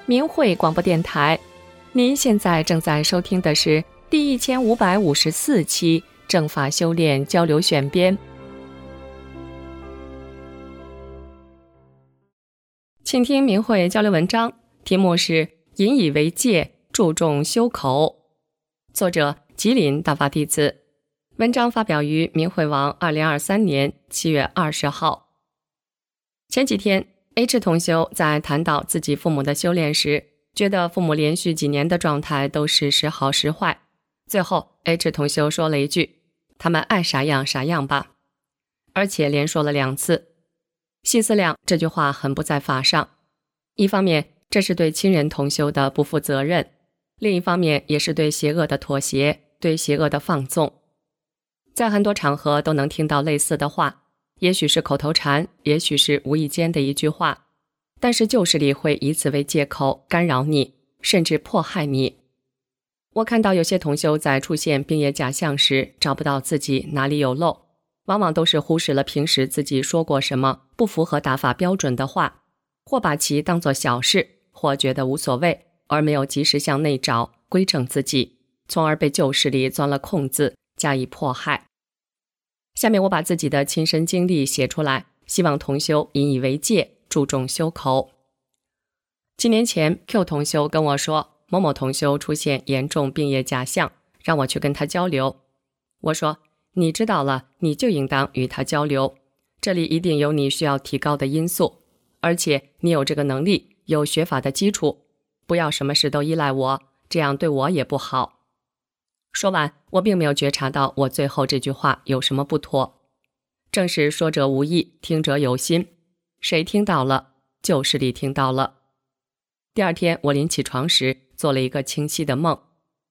明慧广播电台。您现在正在收听的是第1554期正法修炼交流选编。请听明慧交流文章，题目是引以为戒，注重修口，作者吉林大法弟子。文章发表于明慧网2023年7月20号。前几天 H 同修在谈到自己父母的修炼时，觉得父母连续几年的状态都是时好时坏。最后 H 同修说了一句，他们爱啥样啥样吧，而且连说了2次。细思量，这句话很不在法上。一方面，这是对亲人同修的不负责任；另一方面，也是对邪恶的妥协，对邪恶的放纵。在很多场合都能听到类似的话，也许是口头禅，也许是无意间的一句话，但是旧势力会以此为借口干扰你，甚至迫害你。我看到有些同修在出现病业假象时，找不到自己哪里有漏，往往都是忽视了平时自己说过什么不符合打法标准的话，或把其当作小事，或觉得无所谓，而没有及时向内找，归正自己，从而被旧势力钻了空子，加以迫害。下面我把自己的亲身经历写出来，希望同修引以为戒，注重修口。几年前 Q 同修跟我说，某某同修出现严重病业假象，让我去跟他交流。我说，你知道了，你就应当与他交流，这里一定有你需要提高的因素，而且你有这个能力，有学法的基础，不要什么事都依赖我，这样对我也不好。说完，我并没有觉察到我最后这句话有什么不妥。正是说者无意，听者有心，谁听到了？旧势力听到了。第二天我临起床时做了一个清晰的梦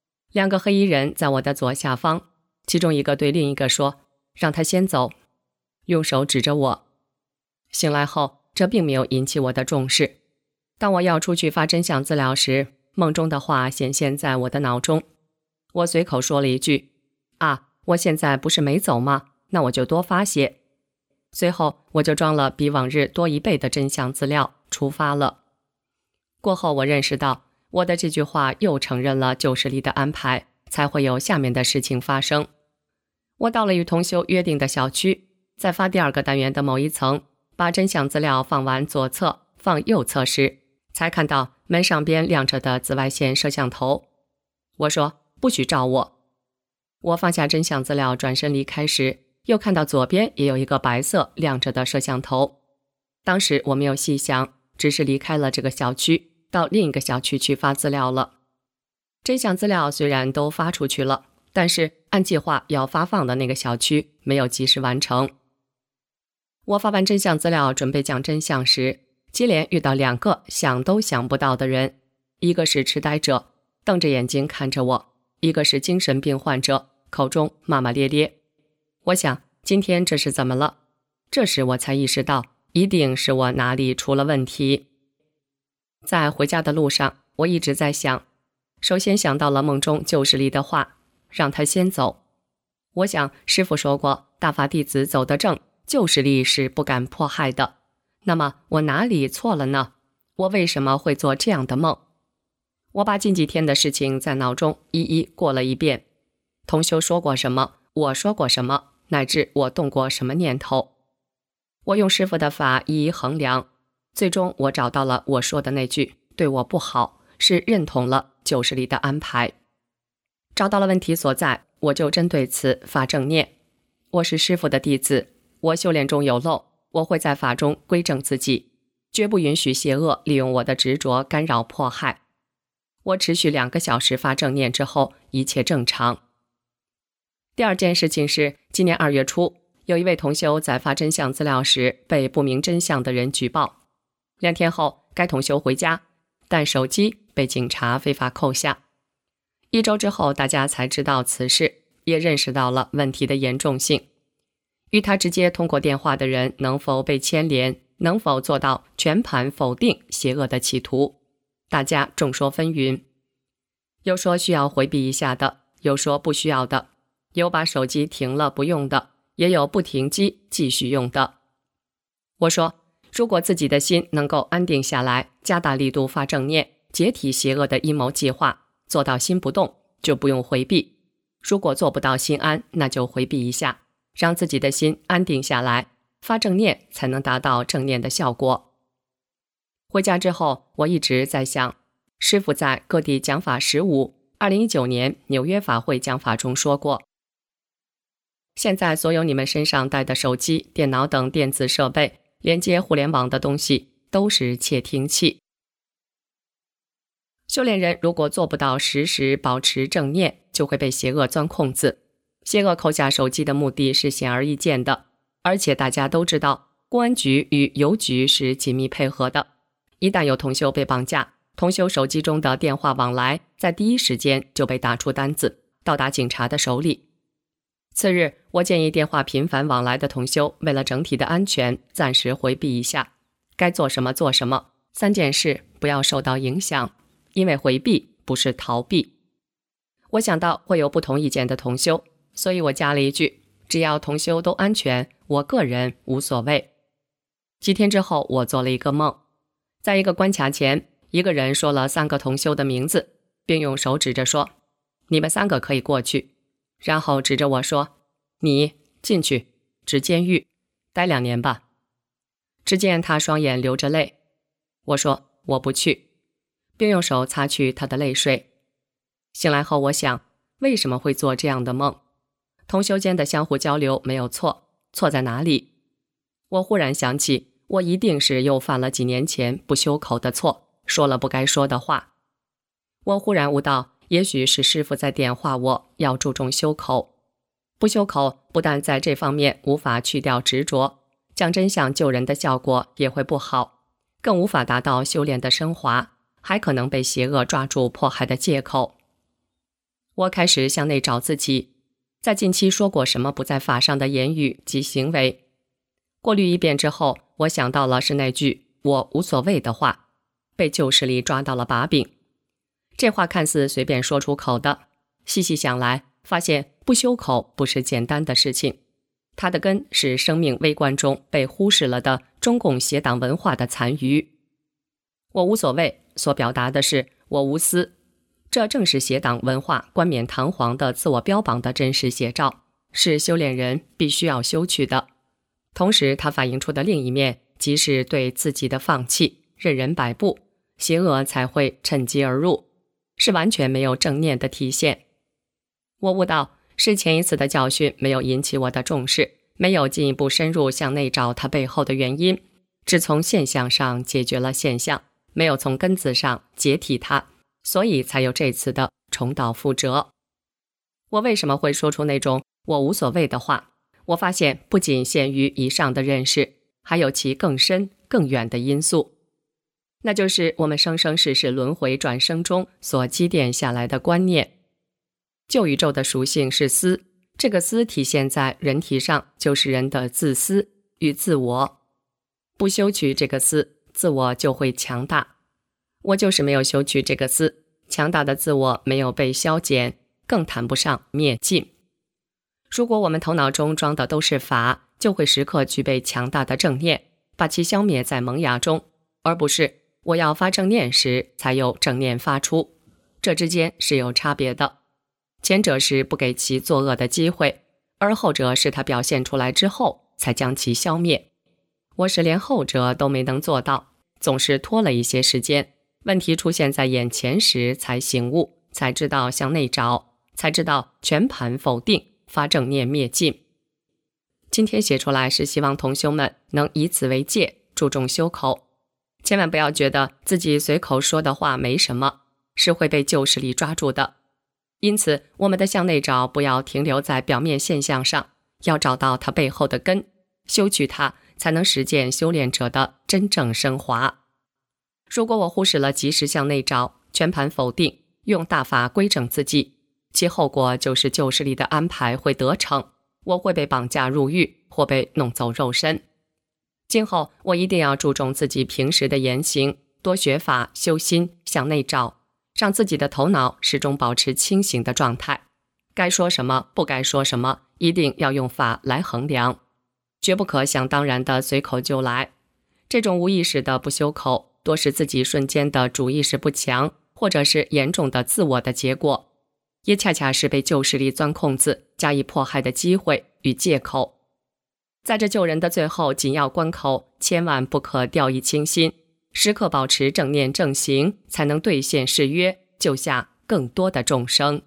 ，2个黑衣人在我的左下方，其中一个对另一个说，让他先走，用手指着我。醒来后，这并没有引起我的重视。当我要出去发真相资料时，梦中的话显现在我的脑中。我随口说了一句，我现在不是没走吗？那我就多发些。随后我就装了比往日多1倍的真相资料，出发了。过后我认识到，我的这句话又承认了旧势力的安排，才会有下面的事情发生。我到了与同修约定的小区，在发第2个单元的某一层，把真相资料放完左侧放右侧时，才看到门上边亮着的紫外线摄像头。我说，不许照我。我放下真相资料转身离开时，又看到左边也有一个白色亮着的摄像头。当时我没有细想，只是离开了这个小区，到另一个小区去发资料了。真相资料虽然都发出去了，但是按计划要发放的那个小区没有及时完成。我发完真相资料准备讲真相时，接连遇到2个想都想不到的人，一个是痴呆者，瞪着眼睛看着我，一个是精神病患者，口中骂骂咧咧。我想，今天这是怎么了？这时我才意识到，一定是我哪里出了问题。在回家的路上，我一直在想，首先想到了梦中旧势力的话，让他先走。我想，师父说过，大法弟子走得正，旧势力是不敢迫害的。那么我哪里错了呢？我为什么会做这样的梦？我把近几天的事情在脑中一一过了一遍，同修说过什么，我说过什么，乃至我动过什么念头。我用师父的法一一衡量，最终我找到了我说的那句对我不好，是认同了旧势力的安排。找到了问题所在，我就针对此发正念。我是师父的弟子，我修炼中有漏，我会在法中归正自己，绝不允许邪恶利用我的执着干扰迫害。我持续2个小时发正念之后，一切正常。第2件事情是，今年2月初，有一位同修在发真相资料时被不明真相的人举报。2天后，该同修回家，但手机被警察非法扣下。1周之后，大家才知道此事，也认识到了问题的严重性。与他直接通过电话的人能否被牵连，能否做到全盘否定邪恶的企图，大家众说纷纭。有说需要回避一下的，有说不需要的，有把手机停了不用的，也有不停机继续用的。我说，如果自己的心能够安定下来，加大力度发正念， 解体邪恶的阴谋计划，做到心不动，就不用回避。如果做不到心安，那就回避一下，让自己的心安定下来，发正念才能达到正念的效果。回家之后，我一直在想，师父在各地讲法15 2019年纽约法会讲法中说过，现在所有你们身上带的手机、电脑等电子设备，连接互联网的东西，都是窃听器。修炼人如果做不到时时保持正念，就会被邪恶钻空子。邪恶扣下手机的目的是显而易见的，而且大家都知道，公安局与邮局是紧密配合的。一旦有同修被绑架，同修手机中的电话往来在第一时间就被打出单子，到达警察的手里。次日，我建议电话频繁往来的同修，为了整体的安全，暂时回避一下，该做什么做什么，3件事不要受到影响，因为回避不是逃避。我想到会有不同意见的同修，所以我加了一句，只要同修都安全，我个人无所谓。几天之后，我做了一个梦，在一个关卡前，一个人说了3个同修的名字，并用手指着说，你们3个可以过去，然后指着我说，你进去，指监狱，待2年吧。只见他双眼流着泪，我说我不去，并用手擦去他的泪水。醒来后，我想，为什么会做这样的梦？同修间的相互交流没有错，错在哪里？我忽然想起，我一定是又犯了几年前不修口的错，说了不该说的话。我忽然悟到，也许是师父在点化我要注重修口。不修口不但在这方面无法去掉执着，讲真相救人的效果也会不好，更无法达到修炼的升华，还可能被邪恶抓住迫害的借口。我开始向内找自己，在近期说过什么不在法上的言语及行为。过滤一遍之后，我想到了是那句我无所谓的话，被旧势力抓到了把柄。这话看似随便说出口的，细细想来，发现不修口不是简单的事情，它的根是生命微观中被忽视了的中共邪党文化的残余。我无所谓所表达的是我无私，这正是邪党文化冠冕堂皇的自我标榜的真实写照，是修炼人必须要修去的。同时它反映出的另一面，即是对自己的放弃，任人摆布，邪恶才会趁机而入，是完全没有正念的体现。我悟到，是前一次的教训没有引起我的重视，没有进一步深入向内找它背后的原因，只从现象上解决了现象，没有从根子上解体它，所以才有这次的重蹈覆辙。我为什么会说出那种我无所谓的话？我发现不仅限于以上的认识，还有其更深更远的因素，那就是我们生生世世轮回转生中所积淀下来的观念。旧宇宙的属性是私，这个私体现在人体上，就是人的自私与自我。不修取这个私，自我就会强大。我就是没有修取这个私，强大的自我没有被消减，更谈不上灭尽。如果我们头脑中装的都是法，就会时刻具备强大的正念，把其消灭在萌芽中，而不是我要发正念时才有正念发出。这之间是有差别的，前者是不给其作恶的机会，而后者是它表现出来之后才将其消灭。我是连后者都没能做到，总是拖了一些时间，问题出现在眼前时才醒悟，才知道向内找，才知道全盘否定，发正念灭尽。今天写出来是希望同修们能以此为戒，注重修口，千万不要觉得自己随口说的话没什么，是会被旧势力抓住的。因此我们的向内找不要停留在表面现象上，要找到它背后的根，修取它，才能实践修炼者的真正升华。如果我忽视了及时向内找，全盘否定，用大法规整自己，其后果就是旧势力的安排会得逞，我会被绑架入狱，或被弄走肉身。今后我一定要注重自己平时的言行，多学法修心，向内找，让自己的头脑始终保持清醒的状态。该说什么，不该说什么，一定要用法来衡量，绝不可想当然的随口就来。这种无意识的不修口， 多是自己瞬间的主意识不强，或者是严重的自我的结果，也恰恰是被旧势力钻空子加以迫害的机会与借口。在这救人的最后紧要关口，千万不可掉以轻心，时刻保持正念正行，才能兑现誓约，救下更多的众生。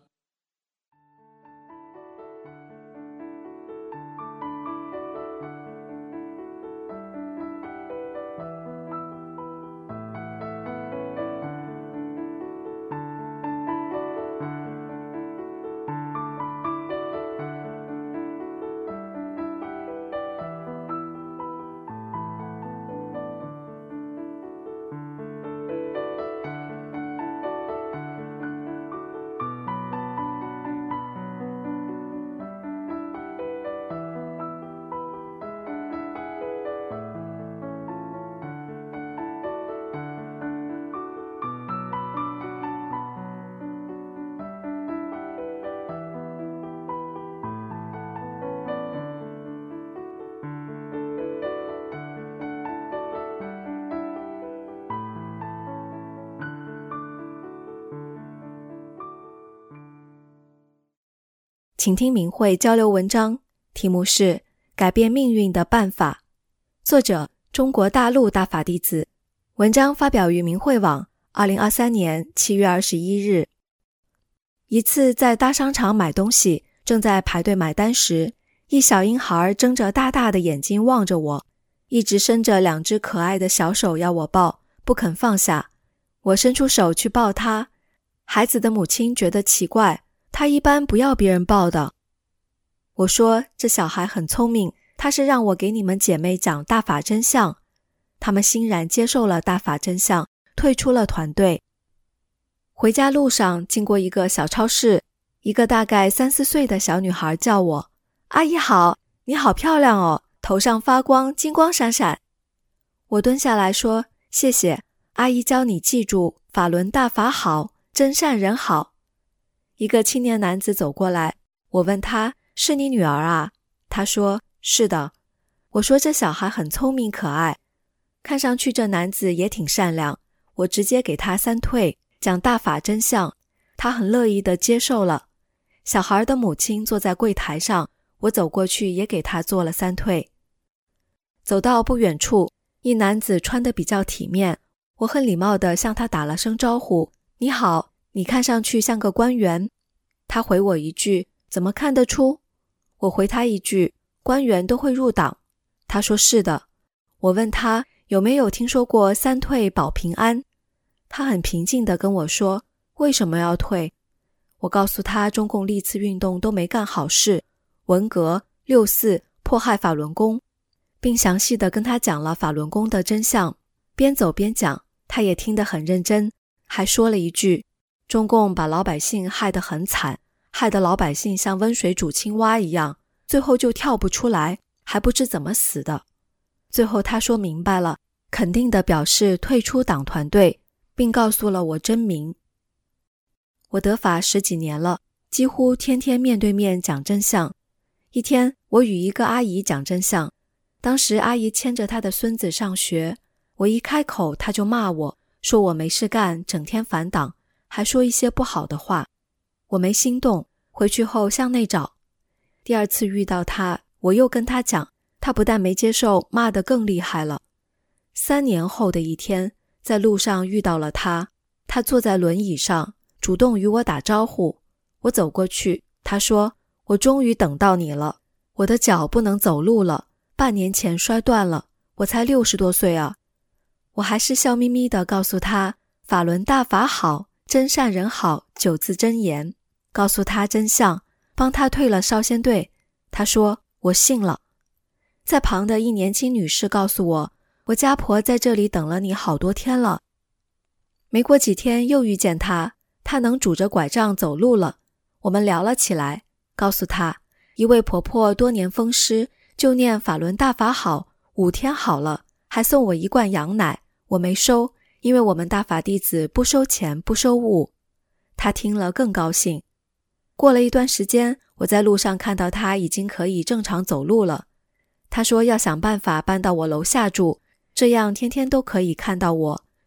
请听明慧交流文章，题目是《改变命运的办法》，作者中国大陆大法弟子，文章发表于明慧网2023年7月21日。一次在大商场买东西，正在排队买单时，一小婴孩睁着大大的眼睛望着我，一直伸着2只可爱的小手要我抱，不肯放下。我伸出手去抱他，孩子的母亲觉得奇怪，他一般不要别人抱的。我说这小孩很聪明，他是让我给你们姐妹讲大法真相。他们欣然接受了大法真相，退出了团队。回家路上经过一个小超市，一个大概3、4岁的小女孩叫我：阿姨好，你好漂亮哦，头上发光，金光闪闪。我蹲下来说：谢谢，阿姨教你记住法轮大法好，真善人好。一个青年男子走过来，我问他：是你女儿啊？他说：是的。我说这小孩很聪明可爱，看上去这男子也挺善良，我直接给他3退，讲大法真相，他很乐意地接受了。小孩的母亲坐在柜台上，我走过去也给他做了3退。走到不远处，一男子穿得比较体面，我很礼貌地向他打了声招呼：你好，你看上去像个官员。他回我一句：怎么看得出？我回他一句：官员都会入党。他说是的。我问他有没有听说过3退保平安。他很平静地跟我说：为什么要退？我告诉他中共历次运动都没干好事，文革、6四迫害法轮功，并详细地跟他讲了法轮功的真相。边走边讲，他也听得很认真，还说了一句：中共把老百姓害得很惨，害得老百姓像温水煮青蛙一样，最后就跳不出来，还不知怎么死的。最后他说明白了，肯定地表示退出党团队，并告诉了我真名。我得法10几年了，几乎天天面对面讲真相。一天，我与一个阿姨讲真相，当时阿姨牵着她的孙子上学，我一开口她就骂我，说我没事干，整天反党，还说一些不好的话。我没心动，回去后向内找。第2次遇到她，我又跟她讲，她不但没接受，骂得更厉害了。3年后的一天，在路上遇到了她，她坐在轮椅上，主动与我打招呼。我走过去，她说：我终于等到你了，我的脚不能走路了，半年前摔断了，我才60多岁啊。我还是笑眯眯地告诉她法轮大法好，真善人好9字真言，告诉她真相，帮她退了少先队。她说我信了。在旁的一年轻女士告诉我，我家婆在这里等了你好多天了。没过几天又遇见她，她能拄着拐杖走路了。我们聊了起来，告诉她一位婆婆多年风湿，就念法轮大法好，5天好了，还送我1罐羊奶，我没收，因为我们大法弟子不收钱不收物。她听了更高兴。过了一段时间，我在路上看到她已经可以正常走路了。她说要想办法搬到我楼下住，这样天天都可以看到我，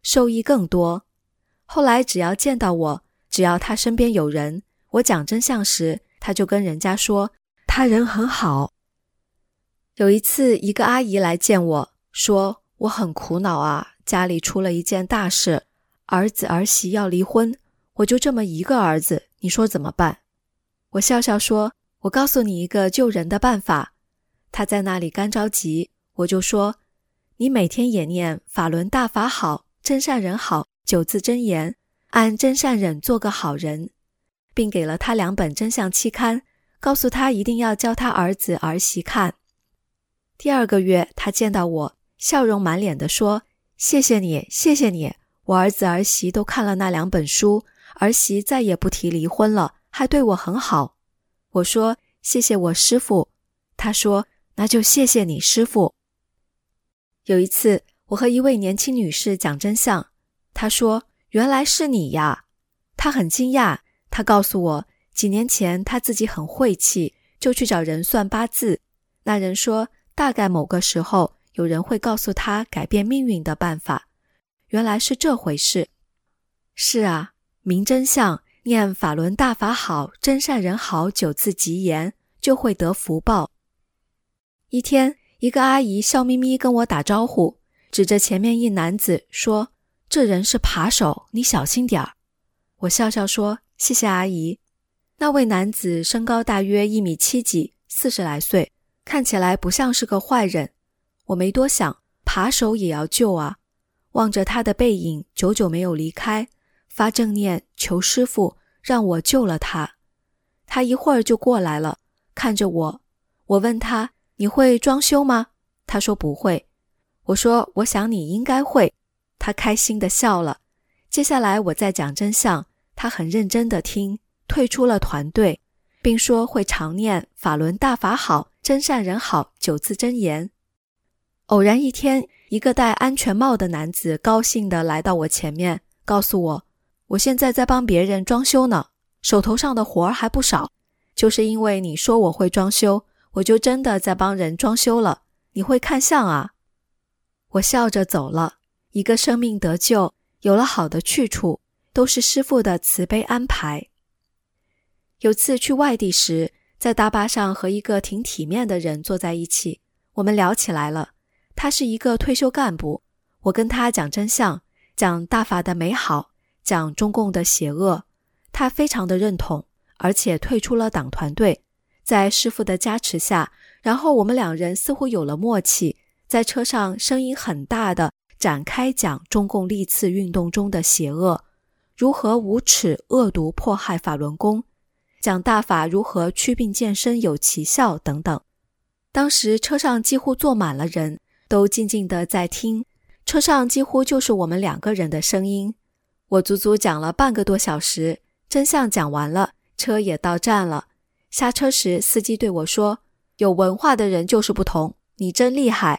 受益更多。后来只要见到我，只要他身边有人，我讲真相时，他就跟人家说他人很好。有一次，一个阿姨来见我，说我很苦恼啊，家里出了一件大事，儿子儿媳要离婚，我就这么一个儿子，你说怎么办？我笑笑说，我告诉你一个救人的办法。她在那里干着急，我就说，你每天也念法轮大法好，真善人好9字真言，按真善忍做个好人，并给了她2本真相期刊，告诉她一定要教她儿子儿媳看。第2个月，她见到我，笑容满脸地说，谢谢你，谢谢你，我儿子儿媳都看了那2本书，儿媳再也不提离婚了，还对我很好。我说，谢谢我师父。她说，那就谢谢你师父。有一次，我和一位年轻女士讲真相，她说，原来是你呀。她很惊讶，她告诉我，几年前她自己很晦气，就去找人算八字，那人说大概某个时候有人会告诉她改变命运的办法，原来是这回事。是啊，明真相，念法轮大法好，真善人好9字吉言，就会得福报。一天，一个阿姨笑眯眯跟我打招呼，指着前面一男子说，这人是扒手，你小心点儿。我笑笑说，谢谢阿姨。那位男子身高大约1.7米几，40来岁，看起来不像是个坏人。我没多想，扒手也要救啊。望着他的背影久久没有离开，发正念求师父让我救了他。他一会儿就过来了，看着我。我问他，你会装修吗？他说不会。我说，我想你应该会。他开心地笑了。接下来我再讲真相，他很认真地听，退出了团队，并说会常念法轮大法好，真善人好9字真言。偶然一天，一个戴安全帽的男子高兴地来到我前面，告诉我，我现在在帮别人装修呢，手头上的活儿还不少，就是因为你说我会装修，我就真的在帮人装修了，你会看相啊。我笑着走了，一个生命得救，有了好的去处，都是师父的慈悲安排。有次去外地时，在大巴上和一个挺体面的人坐在一起，我们聊起来了。他是一个退休干部，我跟他讲真相，讲大法的美好，讲中共的邪恶，他非常的认同，而且退出了党团队。在师父的加持下，然后我们2人似乎有了默契，在车上声音很大的展开讲中共历次运动中的邪恶，如何无耻恶毒迫害法轮功，讲大法如何祛病健身有奇效等等。当时车上几乎坐满了人，都静静地在听，车上几乎就是我们2个人的声音。我足足讲了半个多小时，真相讲完了，车也到站了。下车时，司机对我说，有文化的人就是不同，你真厉害。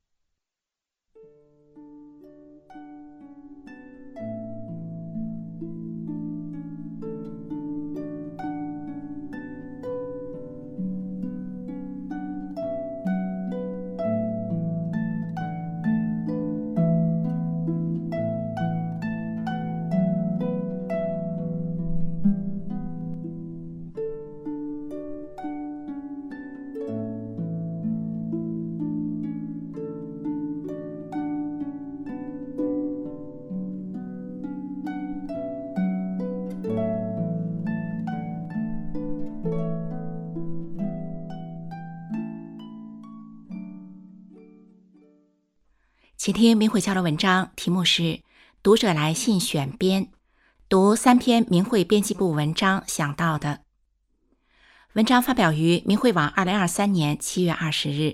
请听明慧交流文章，题目是读者来信选编，读3篇明慧编辑部文章想到的。文章发表于明慧网2023年7月20日。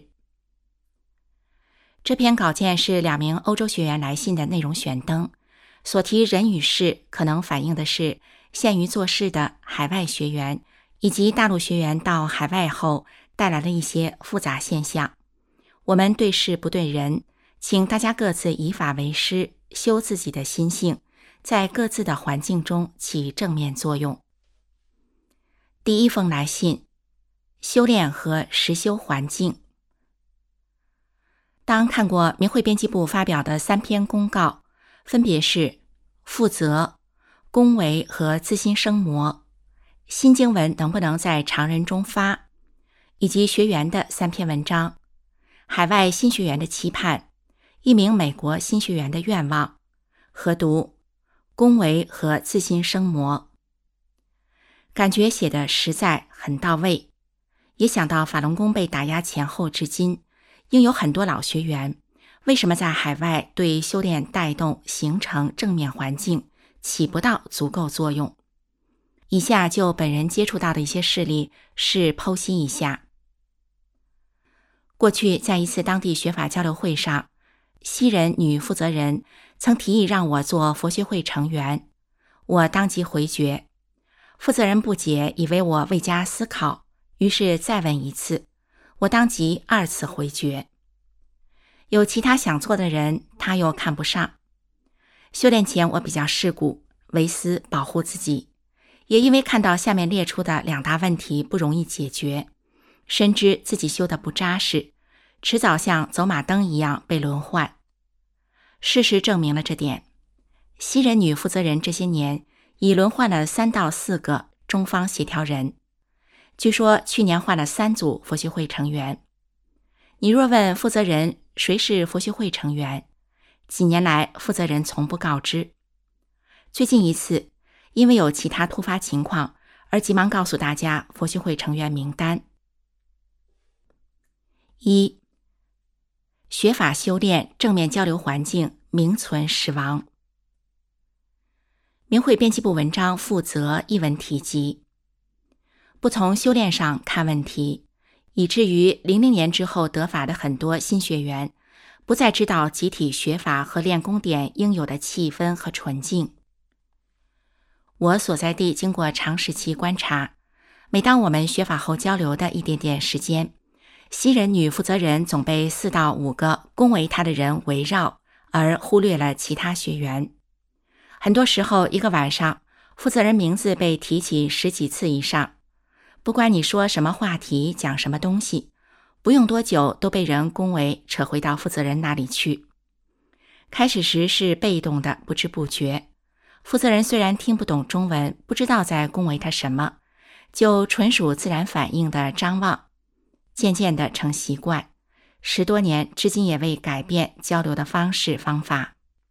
这篇稿件是2名欧洲学员来信的内容选登，所提人与事可能反映的是限于做事的海外学员以及大陆学员到海外后带来了一些复杂现象。我们对事不对人，请大家各自以法为师，修自己的心性，在各自的环境中起正面作用。第1封来信，修炼和实修环境。当看过明慧编辑部发表的3篇公告， 分别是负责、恭维和自心生魔、新经文能不能在常人中发，以及学员的3篇文章，海外新学员的期盼，一名美国新学员的愿望，合读、恭维和自心生魔。感觉写得实在很到位，也想到法轮功被打压前后至今，应有很多老学员为什么在海外对修炼带动形成正面环境起不到足够作用。以下就本人接触到的一些事例是剖析一下。过去在一次当地学法交流会上，西人女负责人曾提议让我做佛学会成员，我当即回绝。负责人不解，以为我未加思考，于是再问一次，我当即2次回绝。有其他想做的人，他又看不上。修炼前我比较世故，为私保护自己，也因为看到下面列出的2大问题不容易解决，深知自己修得不扎实，迟早像走马灯一样被轮换。事实证明了这点，西人女负责人这些年已轮换了3到4个中方协调人，据说去年换了3组佛学会成员。你若问负责人谁是佛学会成员，几年来负责人从不告知。最近一次因为有其他突发情况而急忙告诉大家佛学会成员名单。1. 学法修炼正面交流环境名存实亡。明慧编辑部文章负责一文提及，不从修炼上看问题，以至于00年之后得法的很多新学员不再知道集体学法和练功点应有的气氛和纯净。我所在地经过长时期观察，每当我们学法后交流的一点点时间，西人女负责人总被4到5个恭维她的人围绕，而忽略了其他学员。很多时候一个晚上，负责人名字被提起10几次以上，不管你说什么话题，讲什么东西，不用多久都被人恭维扯回到负责人那里去。开始时是被动的，不知不觉，负责人虽然听不懂中文，不知道在恭维他什么，就纯属自然反应的张望，渐渐的成习惯，10多年至今也未改变交流的方式方法。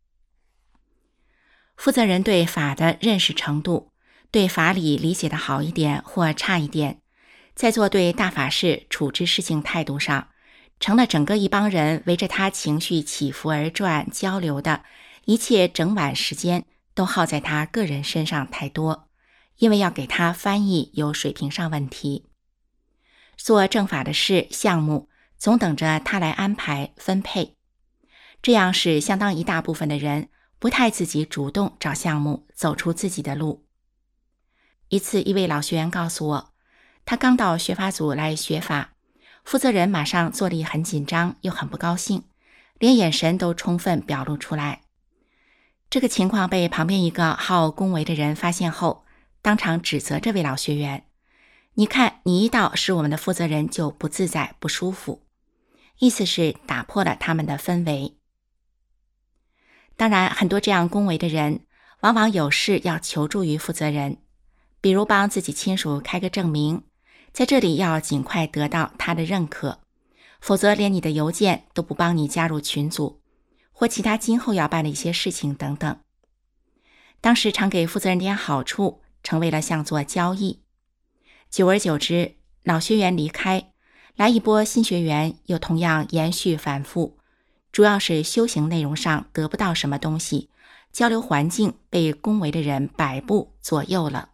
负责人对法的认识程度，对法理理解的好一点或差一点，在做对大法事处置事情态度上，成了整个一帮人围着他情绪起伏而转交流的，一切整晚时间都耗在他个人身上太多，因为要给他翻译有水平上问题。做正法的事项目总等着他来安排分配，这样是相当一大部分的人不太自己主动找项目，走出自己的路。一次一位老学员告诉我，他刚到学法组来学法，负责人马上坐立很紧张又很不高兴，连眼神都充分表露出来。这个情况被旁边一个好恭维的人发现后，当场指责这位老学员，你看你一到使我们的负责人就不自在不舒服，意思是打破了他们的氛围。当然很多这样恭维的人往往有事要求助于负责人，比如帮自己亲属开个证明，在这里要尽快得到他的认可，否则连你的邮件都不帮你加入群组，或其他今后要办的一些事情等等。当时常给负责人点好处，成为了像做交易。久而久之，老学员离开，来一波新学员，又同样延续反复，主要是修行内容上得不到什么东西，交流环境被恭维的人摆布左右了。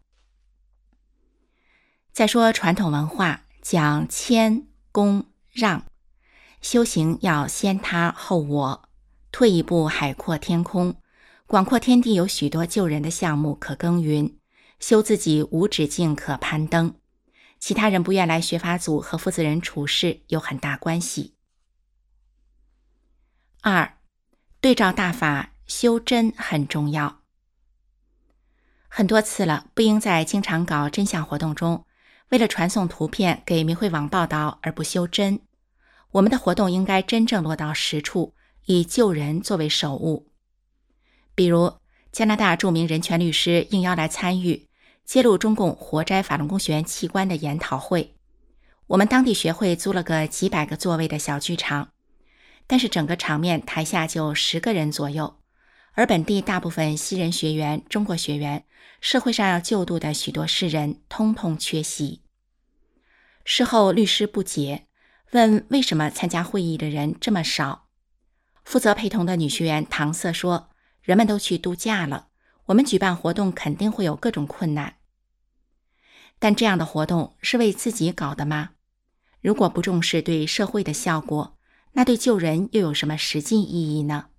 再说传统文化讲谦恭让，修行要先他后我，退一步海阔天空，广阔天地有许多救人的项目可耕耘，修自己无止境可攀登，其他人不愿来学法组和负责人处事有很大关系。2. 对照大法修真很重要。很多次了，不应在经常搞真相活动中为了传送图片给明慧网报道而不修真。我们的活动应该真正落到实处，以救人作为首务。 比如加拿大著名人权律师应邀来参与揭露中共活摘法轮功学员器官的研讨会。我们当地学会租了个几百个座位的小剧场，但是整个场面台下就10个人左右，而本地大部分西人学员、中国学员，社会上要救度的许多世人通通缺席。事后律师不解，问为什么参加会议的人这么少。负责陪同的女学员搪塞说，人们都去度假了，我们举办活动肯定会有各种困难。但这样的活动是为自己搞的吗？如果不重视对社会的效果，那对救人又有什么实际意义呢？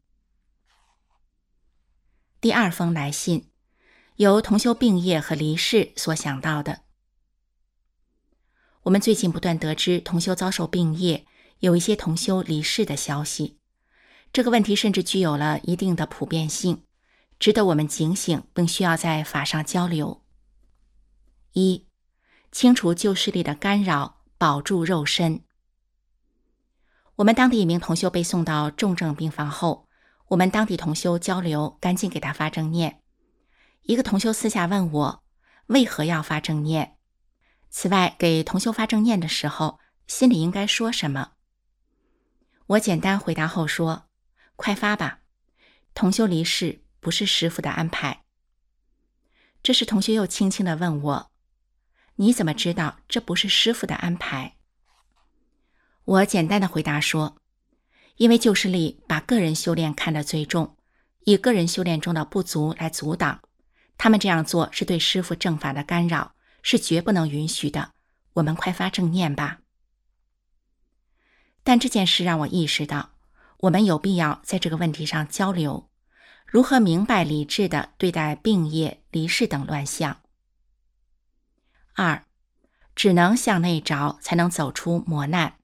第2封来信，由同修病业和离世所想到的。我们最近不断得知同修遭受病业，有一些同修离世的消息。这个问题甚至具有了一定的普遍性，值得我们警醒，并需要在法上交流。1. 清除旧势力的干扰，保住肉身。我们当地一名同修被送到重症病房后，我们当地同修交流，赶紧给他发正念。一个同修私下问我，为何要发正念？此外，给同修发正念的时候，心里应该说什么？我简单回答后说，快发吧，同修离世不是师父的安排。这时同修又轻轻地问我，你怎么知道这不是师父的安排？我简单的回答说，因为旧势力把个人修炼看得最重，以个人修炼中的不足来阻挡，他们这样做是对师父正法的干扰，是绝不能允许的，我们快发正念吧。但这件事让我意识到，我们有必要在这个问题上交流，如何明白理智地对待病业、离世等乱象。2. 只能向内找，才能走出磨难。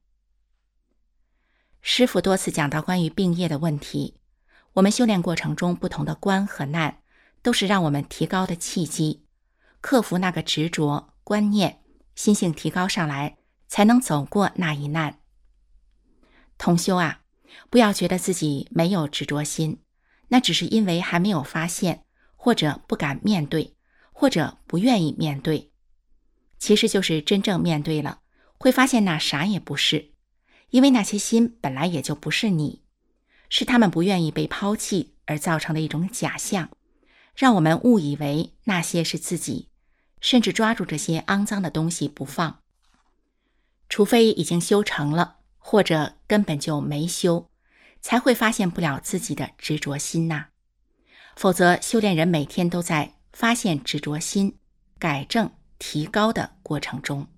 师父多次讲到关于病业的问题，我们修炼过程中不同的关和难，都是让我们提高的契机，克服那个执着、观念，心性提高上来，才能走过那一难。同修啊，不要觉得自己没有执着心，那只是因为还没有发现，或者不敢面对，或者不愿意面对。其实就是真正面对了，会发现那啥也不是，因为那些心本来也就不是你，是他们不愿意被抛弃而造成的一种假象，让我们误以为那些是自己，甚至抓住这些肮脏的东西不放。除非已经修成了，或者根本就没修，才会发现不了自己的执着心呐。否则修炼人每天都在发现执着心、改正、提高的过程中。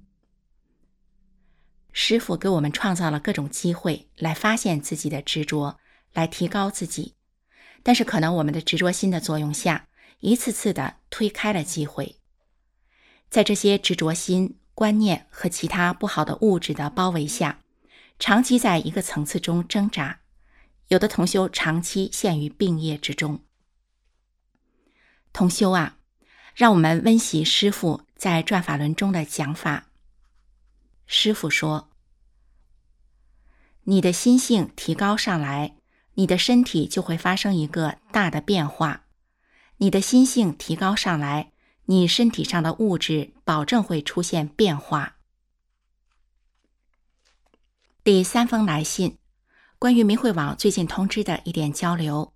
师父给我们创造了各种机会来发现自己的执着，来提高自己，但是可能我们的执着心的作用下，一次次的推开了机会。在这些执着心、观念和其他不好的物质的包围下，长期在一个层次中挣扎，有的同修长期陷于病业之中。同修啊，让我们温习师父在转法轮中的讲法。师父说，你的心性提高上来，你的身体就会发生一个大的变化。你的心性提高上来，你身体上的物质保证会出现变化。第3封来信，关于明慧网最近通知的一点交流。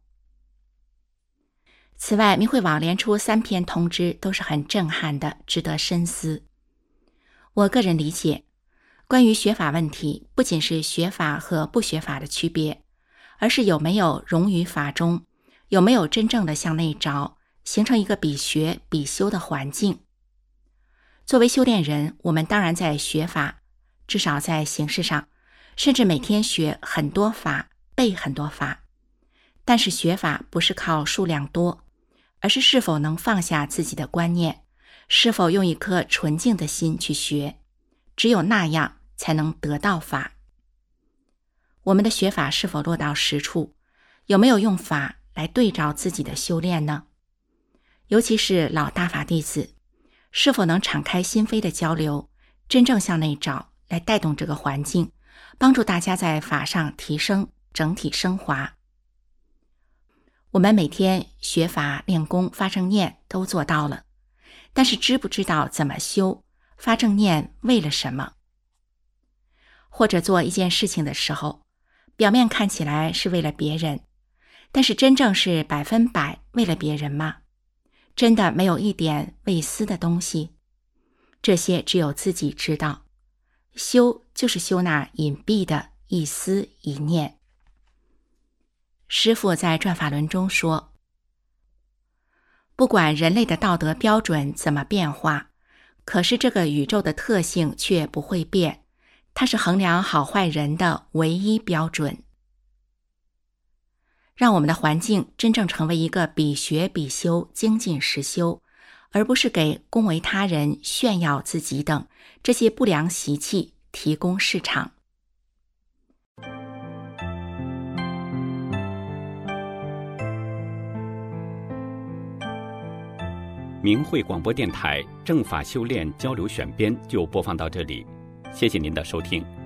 此外，明慧网连出3篇通知都是很震撼的，值得深思。我个人理解，关于学法问题，不仅是学法和不学法的区别，而是有没有融于法中，有没有真正的向内找，形成一个比学比修的环境。作为修炼人，我们当然在学法，至少在形式上，甚至每天学很多法，背很多法。但是学法不是靠数量多，而是否能放下自己的观念，是否用一颗纯净的心去学，只有那样才能得到法。我们的学法是否落到实处，有没有用法来对照自己的修炼呢？尤其是老大法弟子，是否能敞开心扉的交流，真正向内找，来带动这个环境，帮助大家在法上提升，整体升华。 我们每天学法、练功、发正念都做到了，但是知不知道怎么修？发正念为了什么？或者做一件事情的时候，表面看起来是为了别人，但是真正是100%为了别人吗？真的没有一点为私的东西？这些只有自己知道。修就是修那隐蔽的一思一念。师父在转法轮中说，不管人类的道德标准怎么变化，可是这个宇宙的特性却不会变，它是衡量好坏人的唯一标准。让我们的环境真正成为一个比学比修、精进实修，而不是给恭维他人、炫耀自己等这些不良习气提供市场。 明慧广播电台正法修炼交流选编就播放到这里，谢谢您的收听。